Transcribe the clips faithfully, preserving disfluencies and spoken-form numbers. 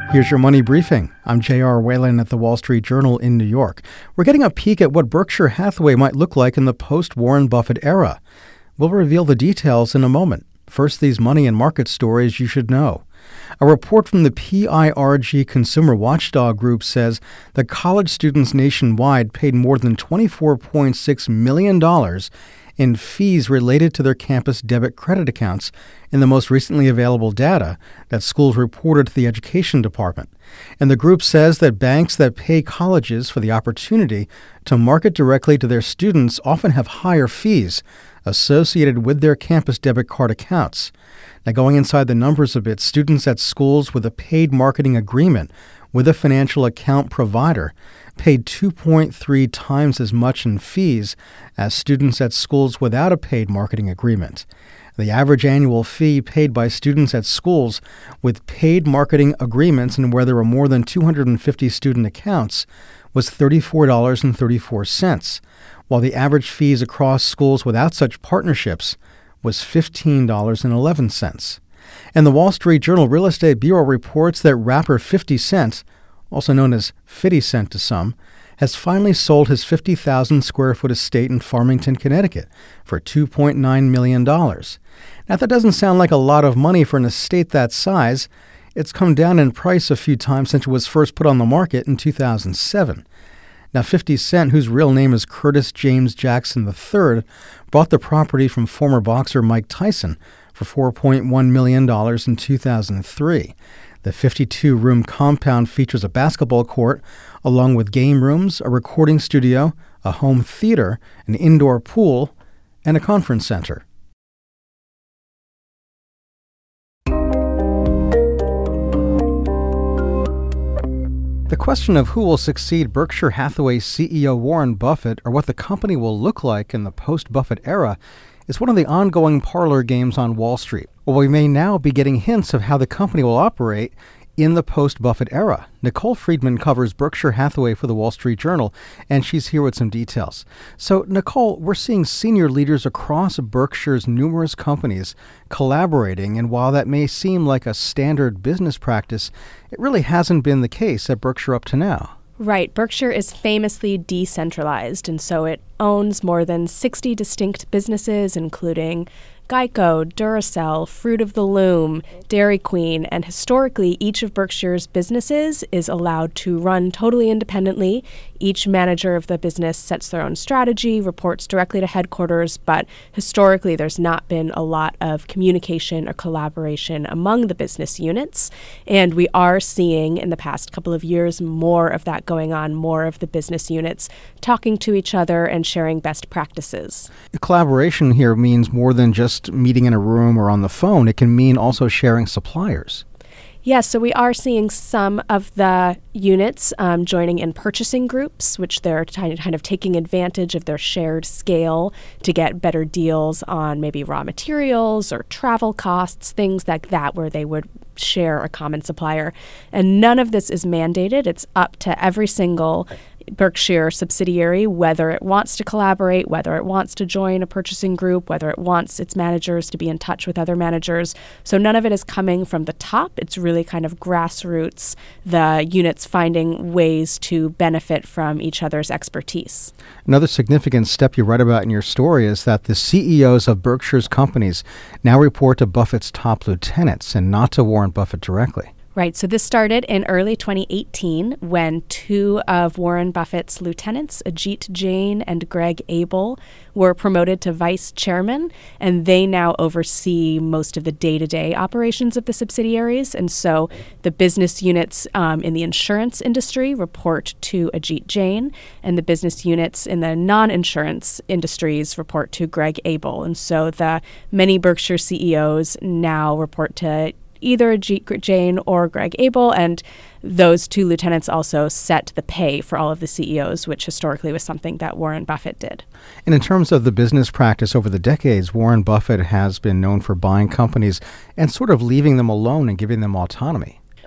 Here's your money briefing. I'm J R. Whalen at the Wall Street Journal in New York. We're getting a peek at what Berkshire Hathaway might look like in the post-Warren Buffett era. We'll reveal the details in a moment. First, these money and market stories you should know. A report from the P I R G Consumer Watchdog Group says that college students nationwide paid more than twenty-four point six million dollars in fees related to their campus debit credit accounts in the most recently available data that schools reported to the Education Department. And the group says that banks that pay colleges for the opportunity to market directly to their students often have higher fees associated with their campus debit card accounts. Now, going inside the numbers a bit, students at schools with a paid marketing agreement with a financial account provider paid two point three times as much in fees as students at schools without a paid marketing agreement. The average annual fee paid by students at schools with paid marketing agreements and where there were more than two hundred fifty student accounts was thirty-four dollars and thirty-four cents, while the average fees across schools without such partnerships was fifteen dollars and eleven cents. And the Wall Street Journal Real Estate Bureau reports that rapper fifty Cent, also known as fifty Cent to some, has finally sold his fifty thousand square foot estate in Farmington, Connecticut for two point nine million dollars. Now, that doesn't sound like a lot of money for an estate that size. It's come down in price a few times since it was first put on the market in two thousand seven. Now, fifty Cent, whose real name is Curtis James Jackson the third, bought the property from former boxer Mike Tyson for four point one million dollars in two thousand three. The fifty-two room compound features a basketball court, along with game rooms, a recording studio, a home theater, an indoor pool, and a conference center. The question of who will succeed Berkshire Hathaway C E O Warren Buffett or what the company will look like in the post-Buffett era is one of the ongoing parlor games on Wall Street. Well, we may now be getting hints of how the company will operate in the post-Buffett era. Nicole Friedman covers Berkshire Hathaway for the Wall Street Journal, and she's here with some details. So, Nicole, we're seeing senior leaders across Berkshire's numerous companies collaborating, and while that may seem like a standard business practice, it really hasn't been the case at Berkshire up to now. Right. Berkshire is famously decentralized, and so it owns more than sixty distinct businesses, including Geico, Duracell, Fruit of the Loom, Dairy Queen, and historically each of Berkshire's businesses is allowed to run totally independently. Each manager of the business sets their own strategy, reports directly to headquarters, but historically there's not been a lot of communication or collaboration among the business units. And we are seeing in the past couple of years more of that going on, more of the business units talking to each other and sharing best practices. Collaboration here means more than just meeting in a room or on the phone. It can mean also sharing suppliers. Yes, so we are seeing some of the units um, joining in purchasing groups, which they're t- kind of taking advantage of their shared scale to get better deals on maybe raw materials or travel costs, things like that, where they would share a common supplier. And none of this is mandated. It's up to every single Berkshire subsidiary, whether it wants to collaborate, whether it wants to join a purchasing group, whether it wants its managers to be in touch with other managers. So none of it is coming from the top. It's really kind of grassroots, the units finding ways to benefit from each other's expertise. Another significant step you write about in your story is that the C E Os of Berkshire's companies now report to Buffett's top lieutenants and not to Warren Buffett directly. Right. So this started in early twenty eighteen when two of Warren Buffett's lieutenants, Ajit Jain and Greg Abel, were promoted to vice chairman, and they now oversee most of the day-to-day operations of the subsidiaries. And so the business units um, in the insurance industry report to Ajit Jain, and the business units in the non-insurance industries report to Greg Abel. And so the many Berkshire C E Os now report to either Ajit Jain or Greg Abel, and those two lieutenants also set the pay for all of the C E Os, which historically was something that Warren Buffett did. And in terms of the business practice over the decades, Warren Buffett has been known for buying companies and sort of leaving them alone and giving them autonomy.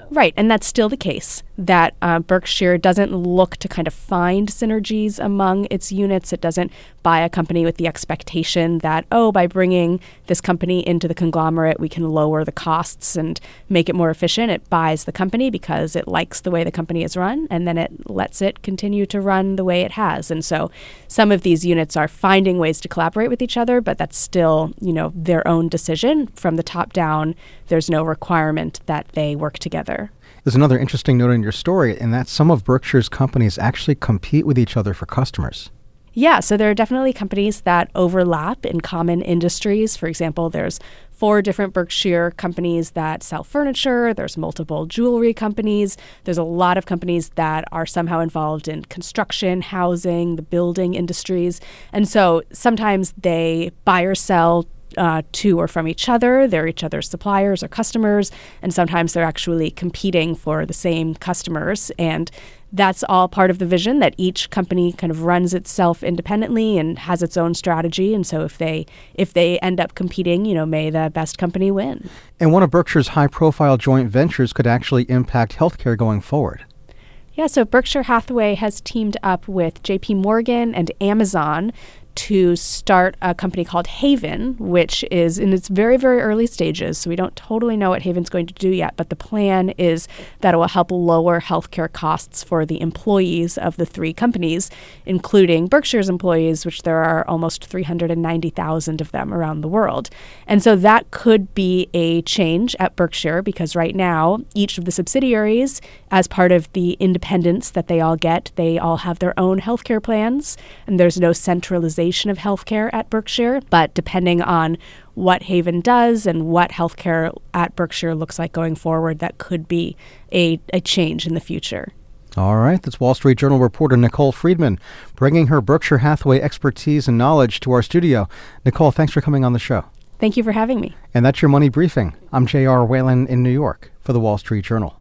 Right, and that's still the case, that uh, Berkshire doesn't look to kind of find synergies among its units. It doesn't buy a company with the expectation that, oh, by bringing this company into the conglomerate, we can lower the costs and make it more efficient. It buys the company because it likes the way the company is run, and then it lets it continue to run the way it has. And so some of these units are finding ways to collaborate with each other, but that's still, you know, their own decision. From the top down, there's no requirement that they work together. There's another interesting note in your story, and that some of Berkshire's companies actually compete with each other for customers. Yeah, so there are definitely companies that overlap in common industries. For example, there's four different Berkshire companies that sell furniture. There's multiple jewelry companies. There's a lot of companies that are somehow involved in construction, housing, the building industries. And so sometimes they buy or sell Uh, to or from each other. They're each other's suppliers or customers, and sometimes they're actually competing for the same customers. And that's all part of the vision that each company kind of runs itself independently and has its own strategy. And so if they if they end up competing, you know, may the best company win. And one of Berkshire's high-profile joint ventures could actually impact healthcare going forward. Yeah, so Berkshire Hathaway has teamed up with J P Morgan and Amazon to start a company called Haven, which is in its very, very early stages. So we don't totally know what Haven's going to do yet, but the plan is that it will help lower healthcare costs for the employees of the three companies, including Berkshire's employees, which there are almost three hundred ninety thousand of them around the world. And so that could be a change at Berkshire, because right now, each of the subsidiaries, as part of the independence that they all get, they all have their own healthcare plans, and there's no centralization of healthcare at Berkshire. But depending on what Haven does and what healthcare at Berkshire looks like going forward, that could be a, a change in the future. All right, that's Wall Street Journal reporter Nicole Friedman, bringing her Berkshire Hathaway expertise and knowledge to our studio. Nicole, thanks for coming on the show. Thank you for having me. And that's your Money Briefing. I'm J R. Whalen in New York for the Wall Street Journal.